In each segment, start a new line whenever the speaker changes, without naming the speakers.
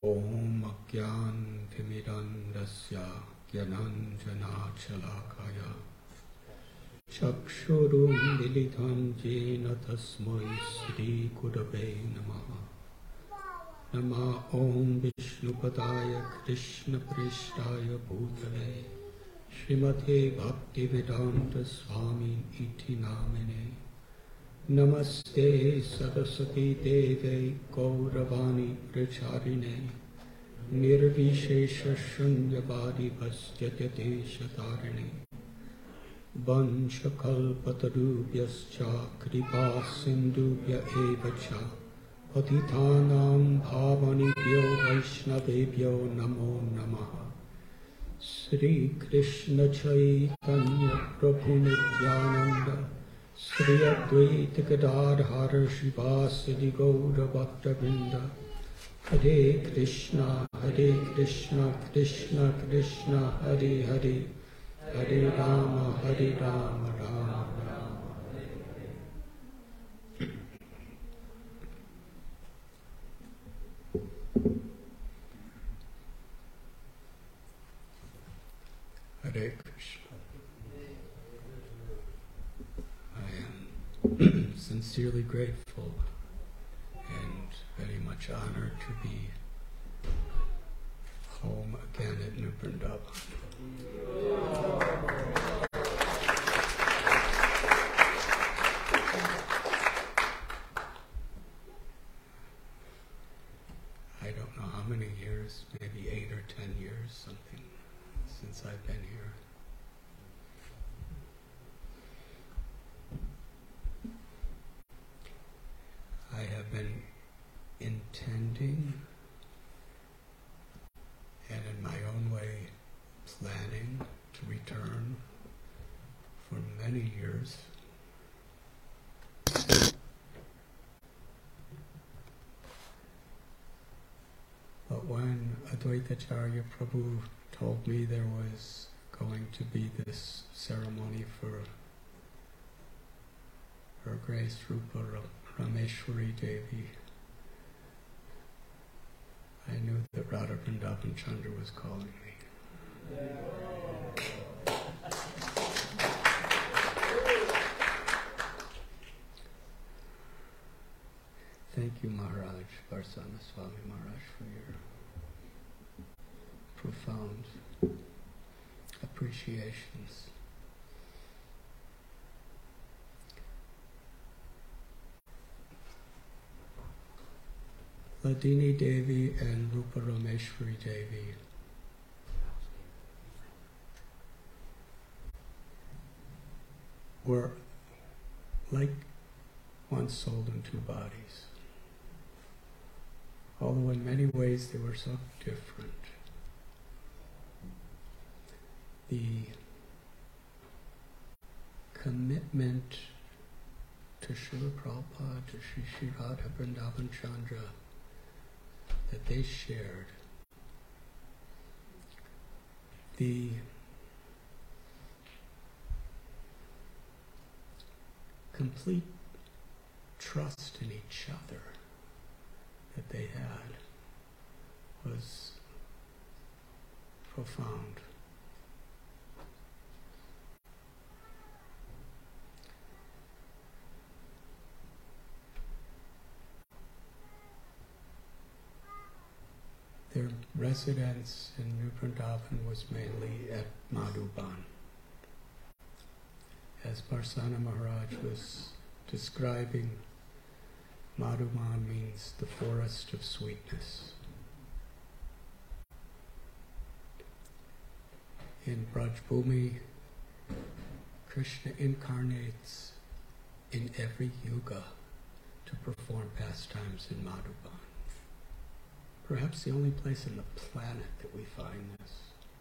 Om Ajnantimirandasya Gyananjanachalakaya Chakshurum Militam Jena Tasmai Sri Gurave Namaha. Nama Om Vishnupadaya Krishna Prishtaya Bhutale Srimate Bhaktivedanta Swami Iti Namine. Namaste Saraswati Deve Gauravani Pracharine Nirvishesha Shunyavadi Vastyate Shatarine Vanchakalpatarubhyascha Kripa Sindhubhya Evacha Patitanam Bhavanibhyo Vaishnavebhyo Namo Namaha. Sri Krishna Chaitanya Prabhu Nityananda Sri Advaita Gadadhara Shivasadi Gaura Bhaktavrinda. Hare Krishna Krishna Krishna Hare Hare, Hare Rama Rama Rama. Hare Krishna. I am sincerely grateful and very much honored to be home again at New Vrindavan. I don't know how many years, maybe 8 or 10 years, something, since I've been here. I have been intending and in my own way planning to return for many years. But when Advaitacharya Prabhu told me there was going to be this ceremony for Her Grace Rupa Rameshwari Devi, I knew that Radha Vrindavan Chandra was calling me. Thank you, Maharaj, Varsana Swami Maharaj, for your profound appreciations. Ladini Devi and Rupa Rameshwari Devi were like one soul in two bodies, although in many ways they were so different. The commitment to Srila Prabhupada, to Sri Radha Vrindavan Chandra, that they shared, the complete trust in each other that they had was profound. Their residence in New Vrindavan was mainly at Madhuban. As Varsana Maharaj was describing, Madhuban means the forest of sweetness. In Braj Bhumi, Krishna incarnates in every yuga to perform pastimes in Madhuban. Perhaps the only place on the planet that we find this.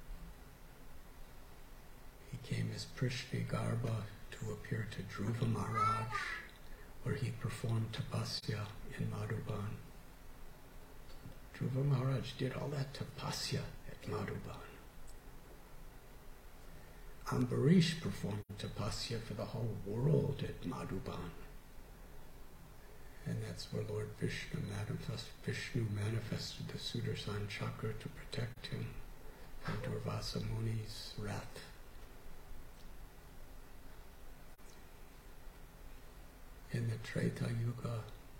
He came as Prishni Garbha to appear to Dhruva Maharaj, where he performed tapasya in Madhuban. Dhruva Maharaj did all that tapasya at Madhuban. Ambarish performed tapasya for the whole world at Madhuban. And that That's where Lord Vishnu manifested the Sudarshan chakra to protect him from Durvasa Muni's wrath. In the Treta Yuga,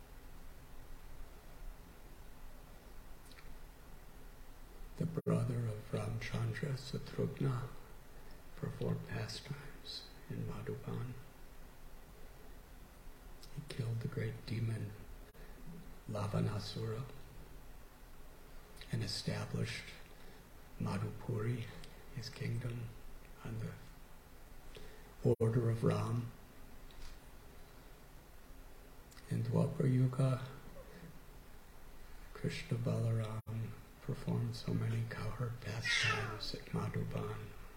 the brother of Ramchandra, Satrugna, performed pastimes in Madhuban. He killed the great demon Lavanasura and established Madhupuri, his kingdom, on the order of Ram. In Dwapara Yuga, Krishna Balaram performed so many cowherd pastimes at Madhuban.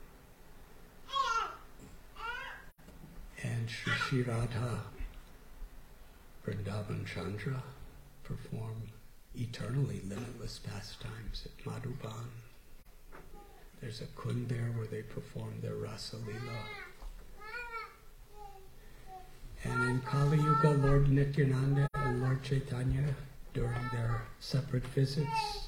And Shri Radha, Vrindavan Chandra, performed eternally limitless pastimes at Madhuban. There's a kund there where they perform their Rasa Leela. And in Kali Yuga, Lord Nityananda and Lord Chaitanya, during their separate visits,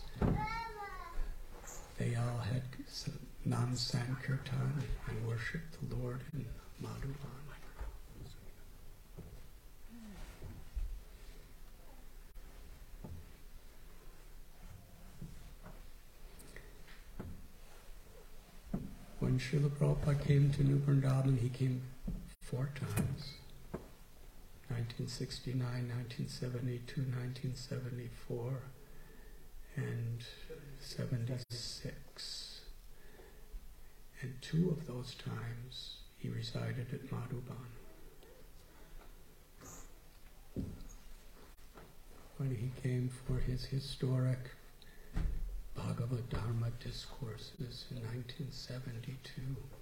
they all had Nam Sankirtan and worshipped the Lord in Madhuban. When Srila Prabhupada came to New Vrindavan, he came 4 times. 1969, 1972, 1974, and 76. And 2 of those times he resided at Madhuban. When he came for his historic Bhagavad Dharma discourses in 1972.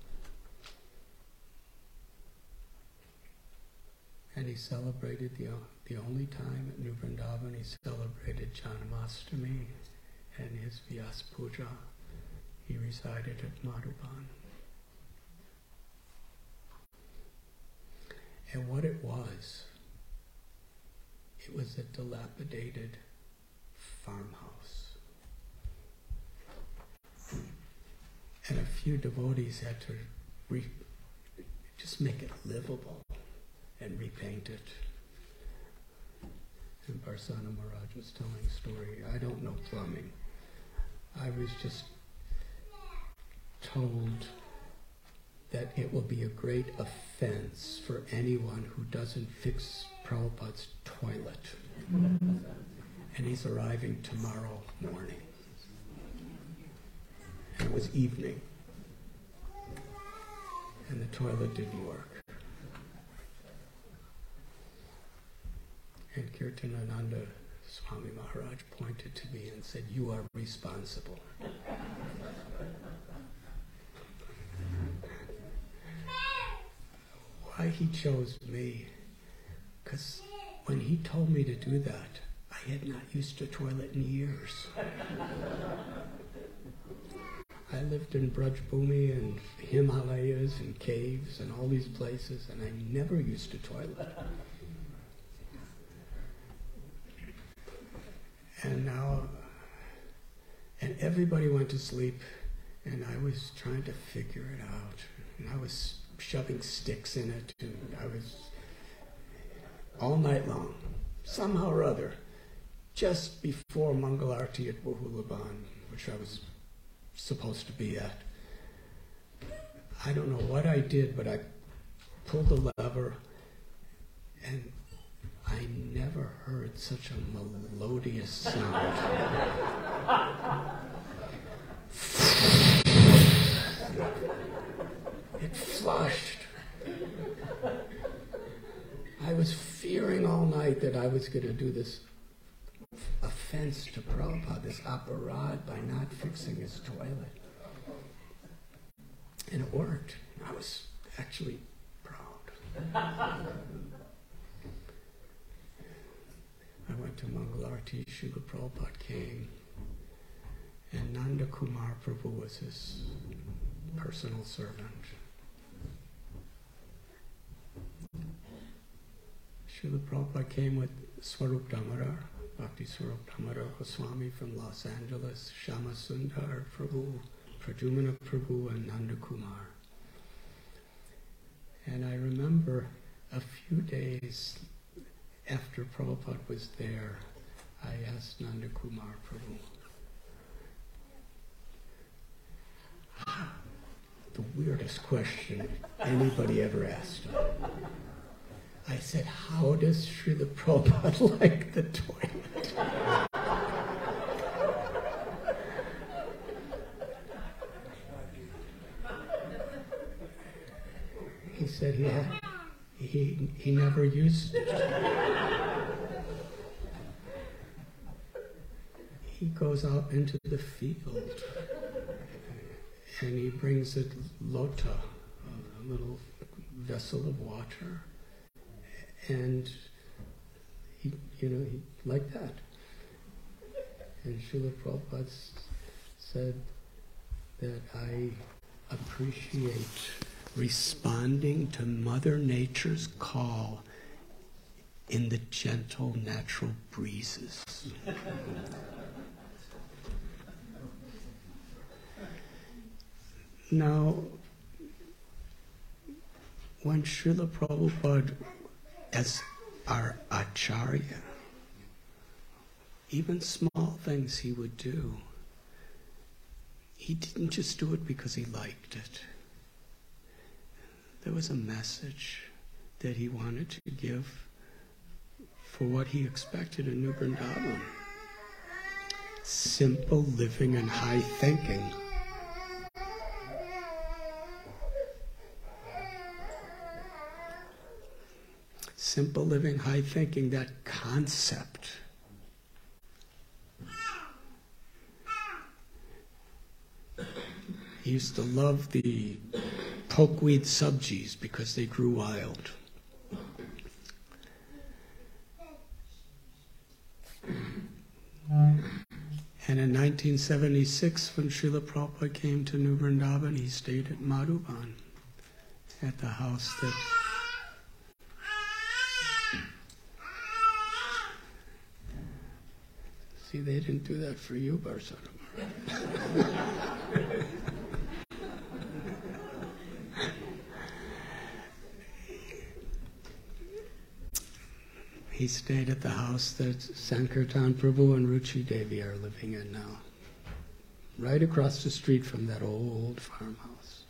And he celebrated the only time at New Vrindavan he celebrated Janmashtami and his Vyas Puja. He resided at Madhuban. And what it was a dilapidated farmhouse. And a few devotees had to just make it livable and repaint it. And Barsana Maharaj was telling a story. I don't know plumbing. I was just told that it will be a great offense for anyone who doesn't fix Prabhupada's toilet. And he's arriving tomorrow morning. And it was evening. And the toilet didn't work. And Kirtanananda Swami Maharaj pointed to me and said, "You are responsible." Why he chose me? Because when he told me to do that, I had not used a toilet in years. I lived in Braj Bhumi and Himalayas and caves and all these places, and I never used a toilet. And now, and everybody went to sleep, and I was trying to figure it out. And I was shoving sticks in it, and I was all night long, somehow or other, just before Mangalarti at Bahulaban, which I was supposed to be at. I don't know what I did, but I pulled the lever, and I never heard such a melodious sound. It flushed. I was fearing all night that I was going to do this offense to Prabhupada, this aparad, by not fixing his toilet. And it worked. I was actually proud. I went to Mangalarti, Srila Prabhupada came, and Nanda Kumar Prabhu was his personal servant. Srila Prabhupada came with Swarup Damodar, Bhakti Swarup Damodar Goswami from Los Angeles, Shama Sundar Prabhu, Pradyumna Prabhu, and Nanda Kumar. And I remember a few days after Prabhupada was there, I asked Nanda Kumar Prabhu, the weirdest question anybody ever asked him. I said, how does Srila Prabhupada like the toilet? He said he never used it. He goes out into the field and he brings a lota, a little vessel of water, and he like that. And Srila Prabhupada said that I appreciate responding to Mother Nature's call in the gentle, natural breezes. Now, when Srila Prabhupada, as our Acharya, even small things he would do, he didn't just do it because he liked it. There was a message that he wanted to give for what he expected in New Vrindavan. Simple living and high thinking. Simple living, high thinking, that concept. He used to love the pokeweed subjis because they grew wild. And in 1976, when Srila Prabhupada came to New Vrindavan, he stayed at Madhuban, at the house that see, they didn't do that for you, Barsadam. He stayed at the house that Sankirtan Prabhu and Ruchi Devi are living in now, right across the street from that old farmhouse.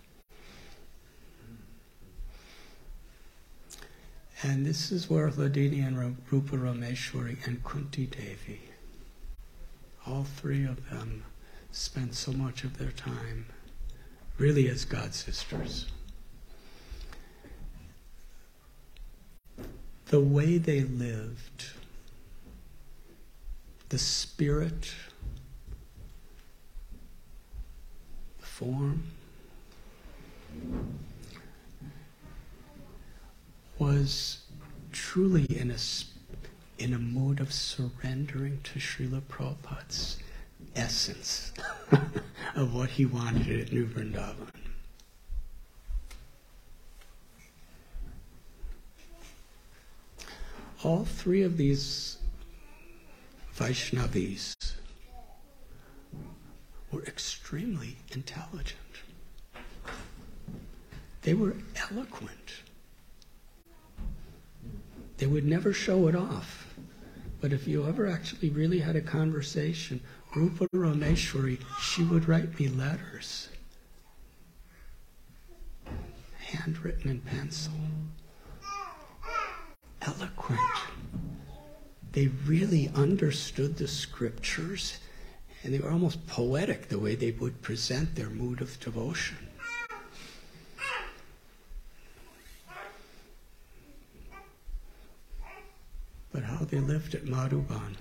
And this is where Hladini and Rupa Rameshwari and Kunti Devi, all three of them, spent so much of their time really as God sisters. The way they lived, the spirit, the form, was truly in a mood of surrendering to Srila Prabhupada's essence of what he wanted at New Vrindavan. All three of these Vaishnavis were extremely intelligent. They were eloquent. They would never show it off. But if you ever actually really had a conversation, Rupa Rameshwari, she would write me letters, handwritten in pencil. Eloquent. They really understood the scriptures, and they were almost poetic the way they would present their mood of devotion. But how they lived at Madhuban.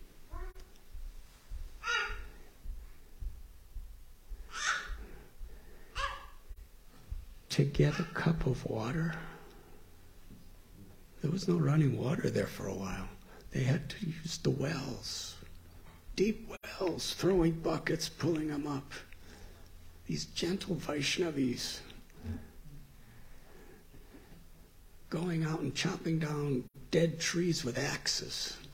To get a cup of water, there was no running water there for a while. They had to use the wells, deep wells, throwing buckets, pulling them up. These gentle Vaishnavis going out and chopping down dead trees with axes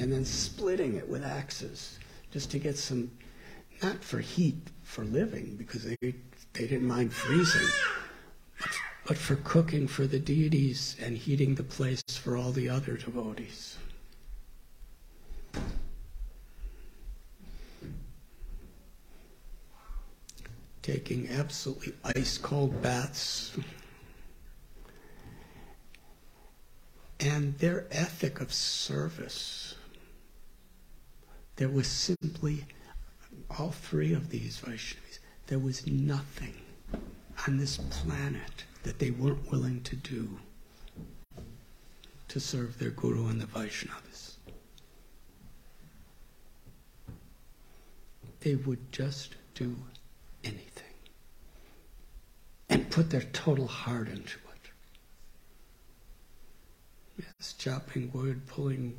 and then splitting it with axes just to get some, not for heat, for living, because they didn't mind freezing, but for cooking for the deities and heating the place for all the other devotees. Taking absolutely ice-cold baths. And their ethic of service. There was simply, all three of these Vaishnavis, there was nothing on this planet that they weren't willing to do to serve their Guru and the Vaishnavas. They would just do anything and put their total heart into it. Yes, chopping wood, pulling,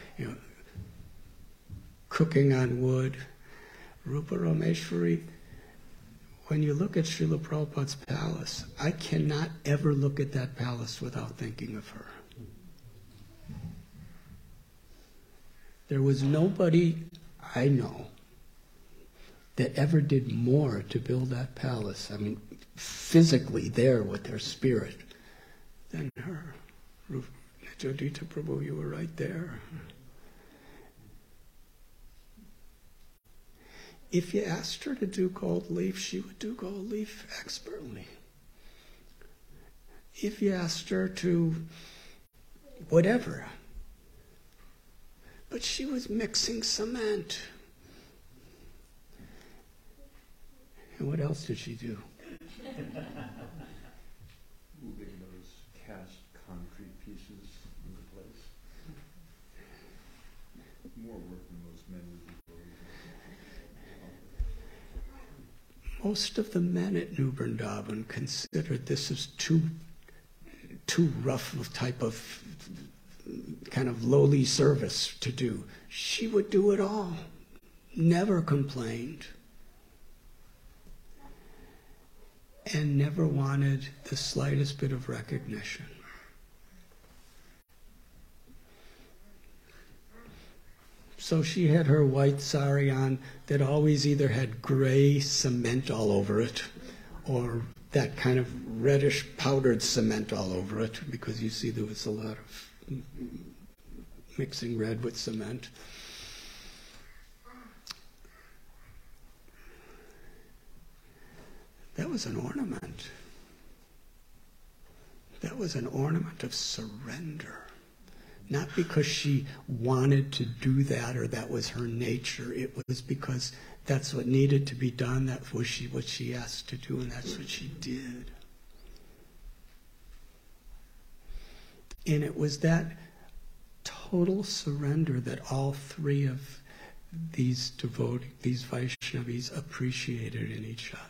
cooking on wood. Rupa Rameshwari, when you look at Srila Prabhupada's palace, I cannot ever look at that palace without thinking of her. There was nobody I know that ever did more to build that palace, I mean, physically there with their spirit, than her. Jodhita Prabhu, you were right there. If you asked her to do gold leaf, she would do gold leaf expertly. If you asked her to whatever. But she was mixing cement. And what else did she do?
Moving those cast concrete pieces into place. More work than most men would do.
Most of the men at New Vrindavan considered this as too rough of type of kind of lowly service to do. She would do it all. Never complained. And never wanted the slightest bit of recognition. So she had her white sari on that always either had gray cement all over it or that kind of reddish powdered cement all over it, because you see there was a lot of mixing red with cement. That was an ornament. That was an ornament of surrender. Not because she wanted to do that or that was her nature. It was because that's what needed to be done. That was what she asked to do, and that's what she did. And it was that total surrender that all three of these Vaishnavis appreciated in each other.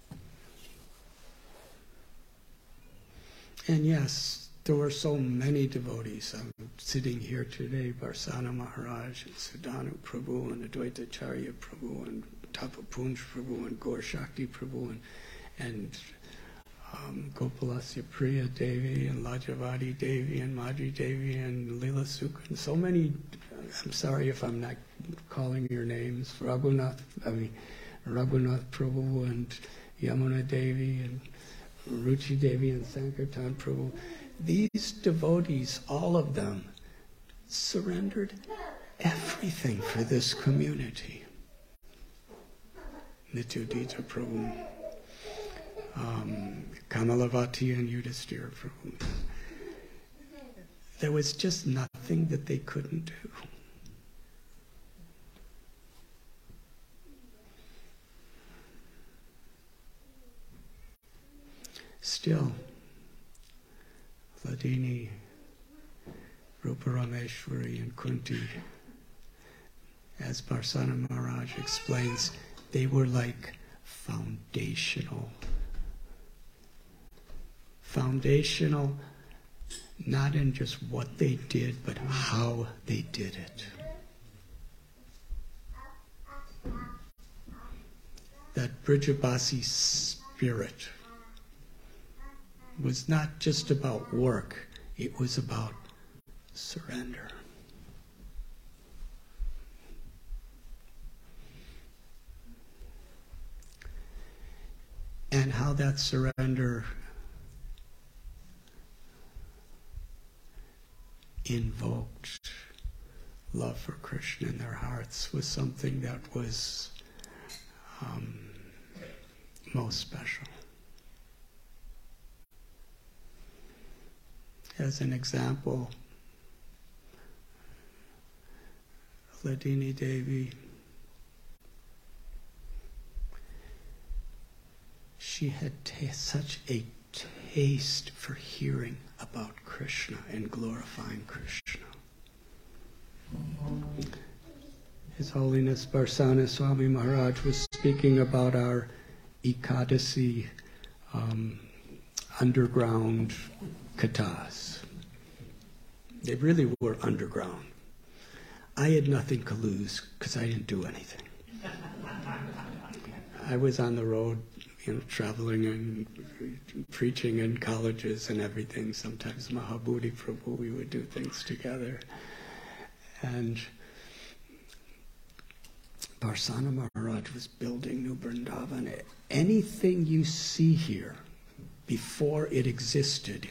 And yes, there were so many devotees. I'm sitting here today, Barsana Maharaj, and Sudhanu Prabhu, and Advaita Acharya Prabhu, and Tapapunj Prabhu, and Gaur Shakti Prabhu, and Gopalasya Priya Devi, and Lajavadi Devi, and Madhuri Devi, and Leela Sukha, and so many. I'm sorry if I'm not calling your names. Raghunath Prabhu, and Yamuna Devi, and Ruchi Devi, and Sankirtan Prabhu. These devotees, all of them, surrendered everything for this community. Nityodita Prabhu, Kamalavati and Yudhishthira Prabhu. There was just nothing that they couldn't do. Still, Hladini, Rupa Rameshwari, and Kunti, as Barsana Maharaj explains, they were like foundational, not in just what they did, but how they did it. That Brijabasi spirit was not just about work, it was about surrender. and how that surrender invoked love for Krishna in their hearts was something that was most special. As an example, Hladini Devi, she had such a taste for hearing about Krishna and glorifying Krishna. His Holiness Barsana Swami Maharaj was speaking about our Ekadasi underground kathas. They really were underground. I had nothing to lose because I didn't do anything. I was on the road, traveling and preaching in colleges and everything. Sometimes Mahabodhi Prabhu, we would do things together. And Barsana Maharaj was building New Vrindavan. Anything you see here, before it existed,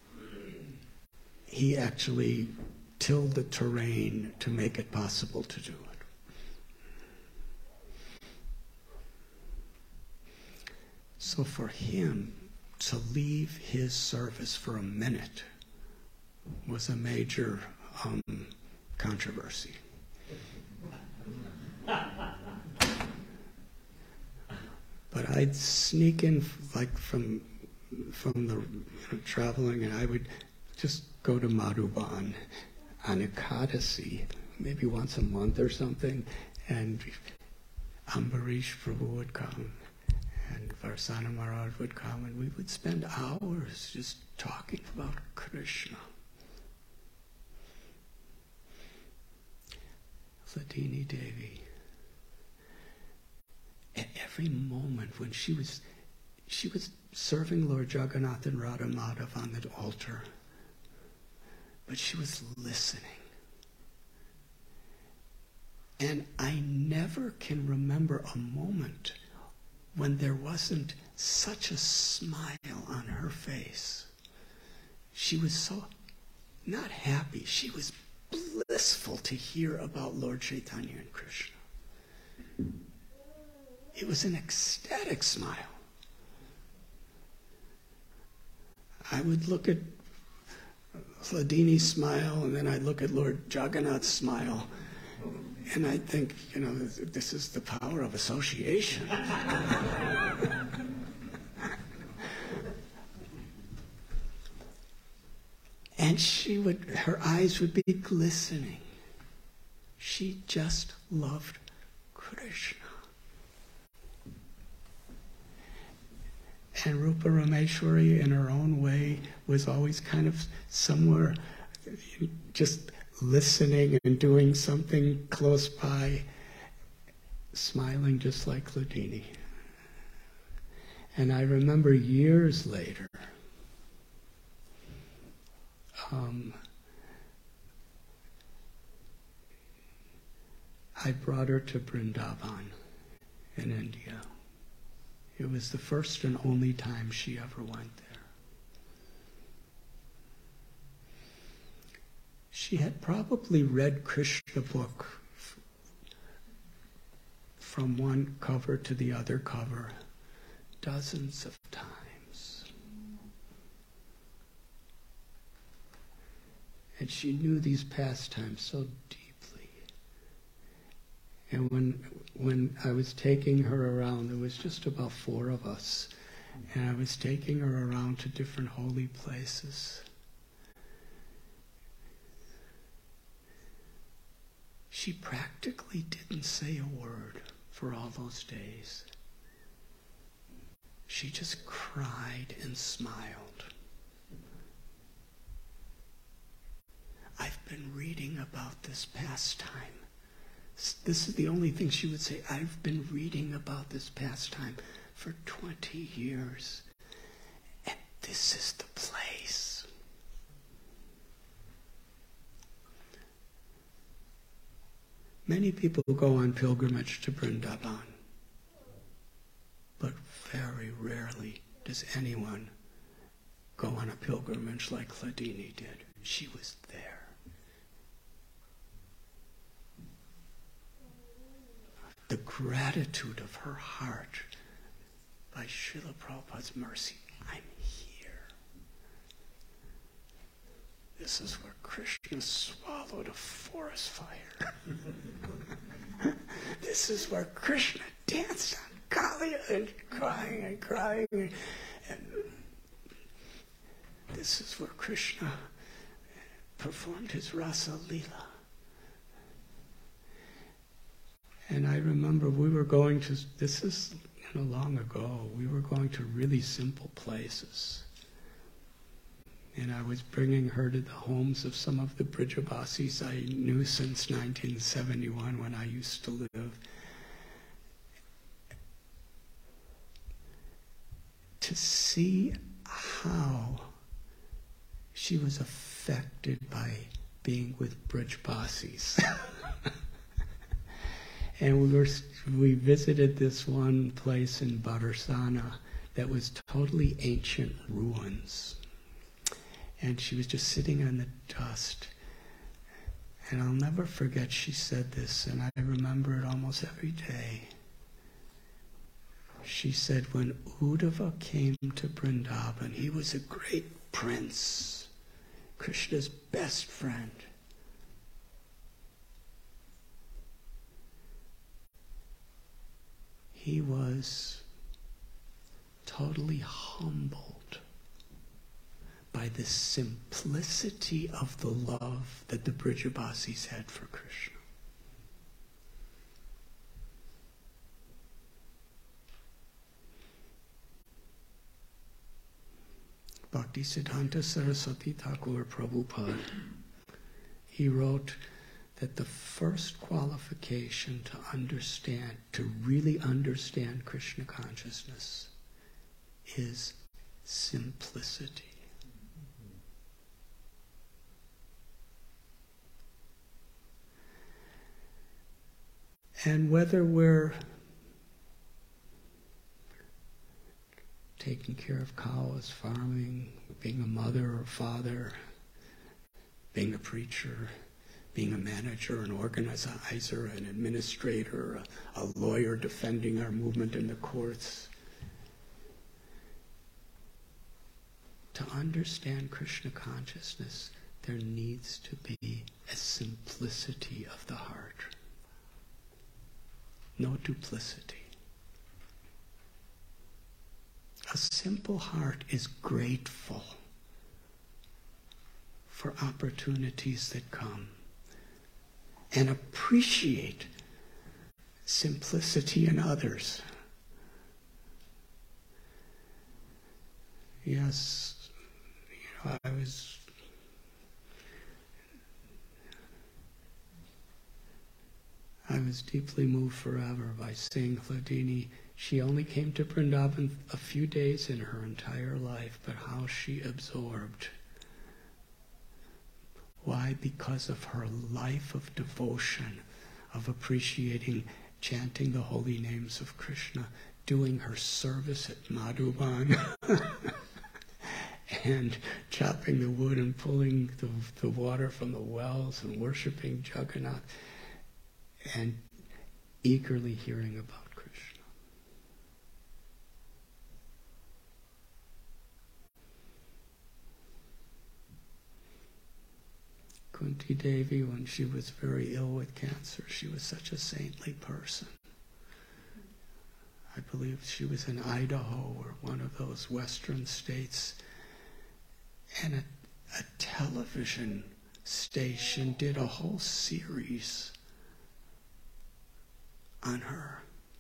he actually tilled the terrain to make it possible to do it. So for him to leave his service for a minute was a major controversy. But I'd sneak in like from the traveling, and I would just go to Madhuban on Ekadasi, maybe once a month or something, and Ambarish Prabhu would come, and Varsana Maharaj would come, and we would spend hours just talking about Krishna. Hladini Devi, at every moment when she was serving Lord Jagannath and Radha Madhav on the altar, but she was listening. And I never can remember a moment when there wasn't such a smile on her face. She was so, not happy, she was blissful to hear about Lord Chaitanya and Krishna. It was an ecstatic smile. I would look at Hladini's smile, and then I'd look at Lord Jagannath's smile, and I'd think, this is the power of association. And her eyes would be glistening. She just loved Krishna. And Rupa Rameshwari, in her own way, was always kind of somewhere just listening and doing something close by, smiling just like Hladini. And I remember years later, I brought her to Vrindavan in India. It was the first and only time she ever went there. She had probably read Krishna book from one cover to the other cover dozens of times. And she knew these pastimes so deeply. And when I was taking her around, there was just about 4 of us, and I was taking her around to different holy places. She practically didn't say a word for all those days. She just cried and smiled. I've been reading about this pastime. This is the only thing she would say. I've been reading about this pastime for 20 years. And this is the place. Many people go on pilgrimage to Vrindavan, but very rarely does anyone go on a pilgrimage like Hladini did. She was there. The gratitude of her heart, by Srila Prabhupada's mercy, I'm here. This is where Krishna swallowed a forest fire. This is where Krishna danced on Kali and crying. And this is where Krishna performed his Rasa Leela. And I remember we were going to, this is long ago, we were going to really simple places. And I was bringing her to the homes of some of the Brijabasis I knew since 1971 when I used to live. To see how she was affected by being with Brijabasis. And we visited this one place in Bharsana that was totally ancient ruins. And she was just sitting on the dust. And I'll never forget she said this, and I remember it almost every day. She said, when Uddhava came to Vrindavan, he was a great prince, Krishna's best friend. He was totally humbled by the simplicity of the love that the Brijabasis had for Krishna. Bhaktisiddhanta Saraswati Thakur Prabhupada, he wrote that the first qualification to understand, to really understand Krishna consciousness, is simplicity. And whether we're taking care of cows, farming, being a mother or father, being a preacher, being a manager, an organizer, an administrator, a lawyer defending our movement in the courts. To understand Krishna consciousness, there needs to be a simplicity of the heart. No duplicity. A simple heart is grateful for opportunities that come and appreciate simplicity in others. Yes, I was deeply moved forever by seeing Hladini. She only came to Vrindavan a few days in her entire life, but how she absorbed. Why? Because of her life of devotion, of appreciating, chanting the holy names of Krishna, doing her service at Madhuban, and chopping the wood and pulling the water from the wells and worshiping Jagannath, and eagerly hearing about Krishna. Kunti Devi, when she was very ill with cancer, she was such a saintly person. I believe she was in Idaho or one of those western states, and a television station did a whole series on her.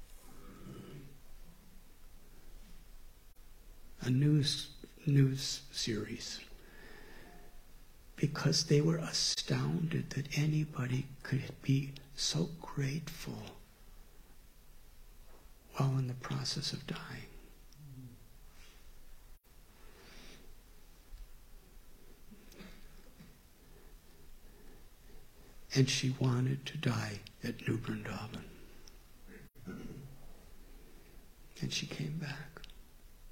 A news series. Because they were astounded that anybody could be so grateful while in the process of dying. And she wanted to die at New Vrindavan. And she came back.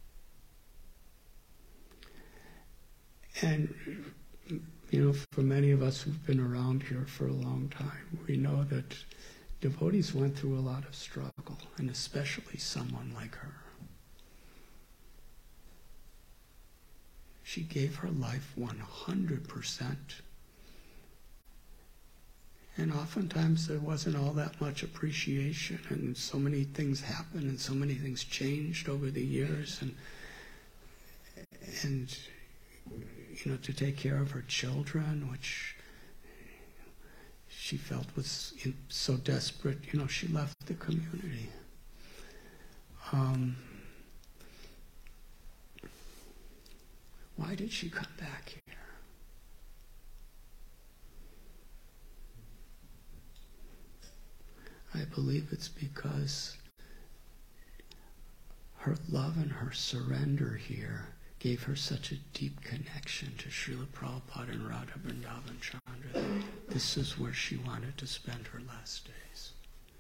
And, for many of us who've been around here for a long time, we know that devotees went through a lot of struggle, and especially someone like her. She gave her life 100%. And oftentimes there wasn't all that much appreciation, and so many things happened, and so many things changed over the years, and to take care of her children, which she felt was so desperate, she left the community. Why did she come back here? I believe it's because her love and her surrender here gave her such a deep connection to Srila Prabhupada and Radha Vrindavan Chandra that this is where she wanted to spend her last days.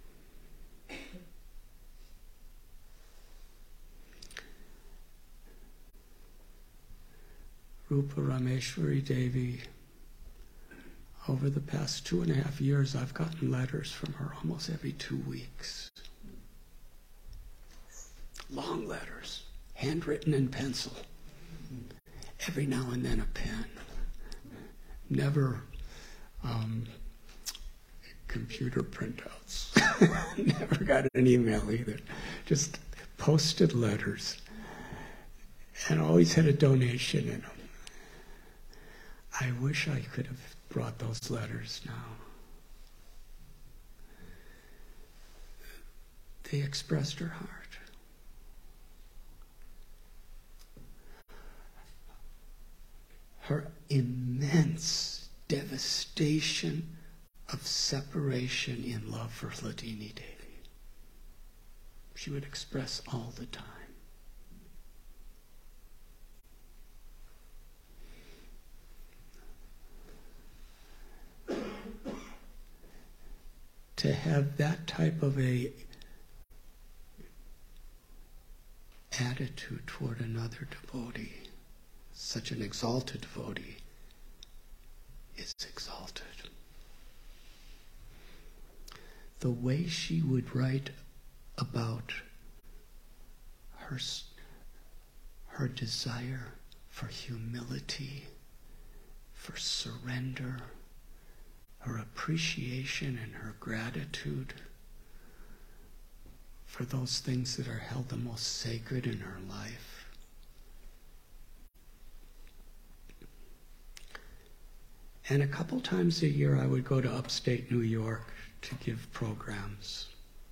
Rupa Rameshwari Devi, over the past 2.5 years, I've gotten letters from her almost every 2 weeks. Long letters, handwritten in pencil. Every now and then a pen. Never computer printouts. Never got an email either. Just posted letters. And always had a donation in them. I wish I could have brought those letters now. They expressed her heart. Her immense devastation of separation in love for Hladini Devi. She would express all the time. To have that type of a attitude toward another devotee, such an exalted devotee, is exalted. The way she would write about her desire for humility, for surrender, her appreciation and her gratitude for those things that are held the most sacred in her life. And a couple times a year I would go to upstate New York to give programs.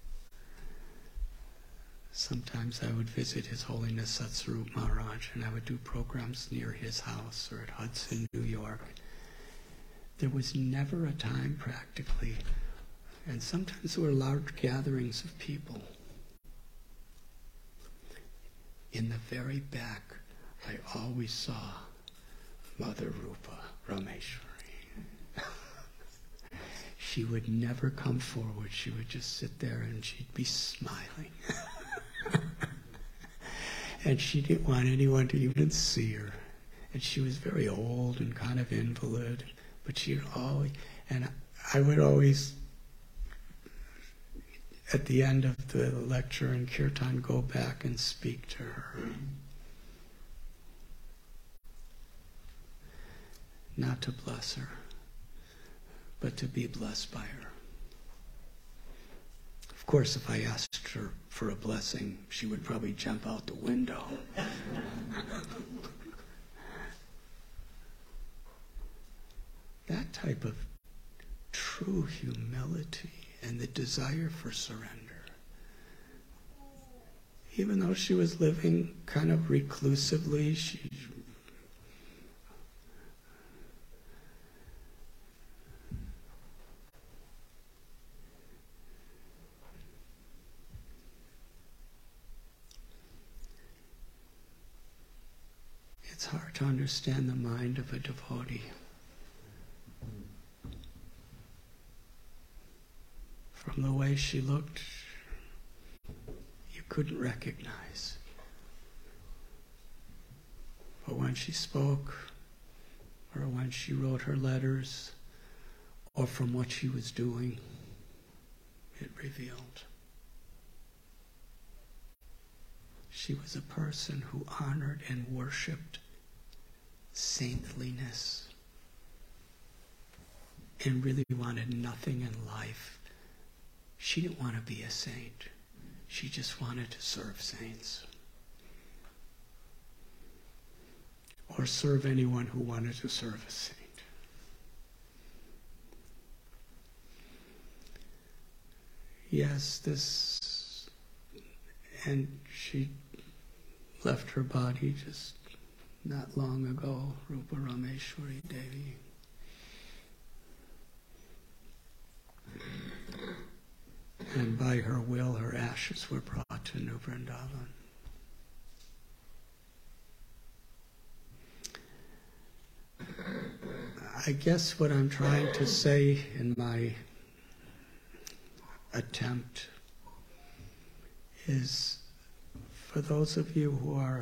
Sometimes I would visit His Holiness Satsvarup Maharaj, and I would do programs near his house or at Hudson, New York. There was never a time practically, and sometimes there were large gatherings of people. In the very back, I always saw Mother Rupa Rameshwari. She would never come forward. She would just sit there and she'd be smiling. And she didn't want anyone to even see her. And she was very old and kind of invalid. But she'd always, and I would always, at the end of the lecture in Kirtan, go back and speak to her. Not to bless her, but to be blessed by her. Of course, if I asked her for a blessing, she would probably jump out the window. That type of true humility and the desire for surrender. Even though she was living kind of reclusively, it's hard to understand the mind of a devotee. From the way she looked, you couldn't recognize. But when she spoke, or when she wrote her letters, or from what she was doing, it revealed. She was a person who honored and worshipped saintliness and really wanted nothing in life. She didn't want to be a saint. She just wanted to serve saints. Or serve anyone who wanted to serve a saint. Yes, and she left her body just not long ago, Rupa Rameshwari Devi. And by her will, her ashes were brought to New Vrindavan. I guess what I'm trying to say in my attempt is, for those of you who are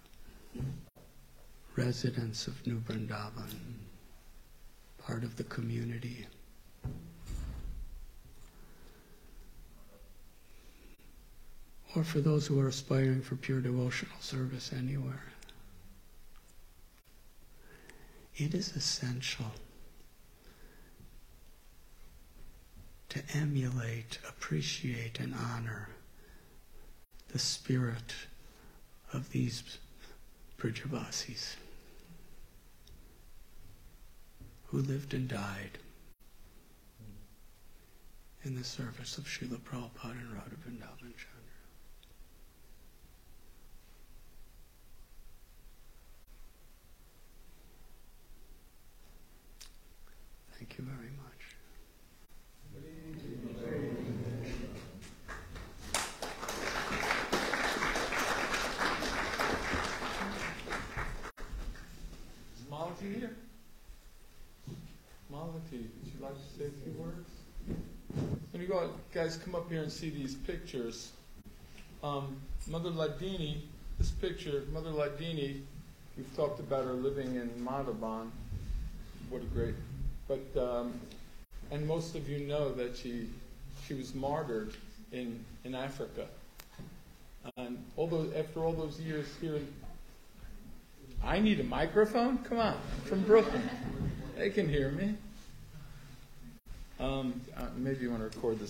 residents of New Vrindavan, part of the community, or for those who are aspiring for pure devotional service anywhere, it is essential to emulate, appreciate, and honor the spirit of these Brijavasis who lived and died in the service of Srila Prabhupada and Radha Vrindavan Chandra. Thank you very much.
Is Malati here? Malati, would you like to say a few words? When you guys come up here and see these pictures, Mother Ladini, this picture, Mother Ladini, we've talked about her living in Madhavan. What a great, but, and most of you know that she was martyred in Africa. And after all those years here, I need a microphone? Come on, I'm from Brooklyn. They can hear me. Maybe you want to record this.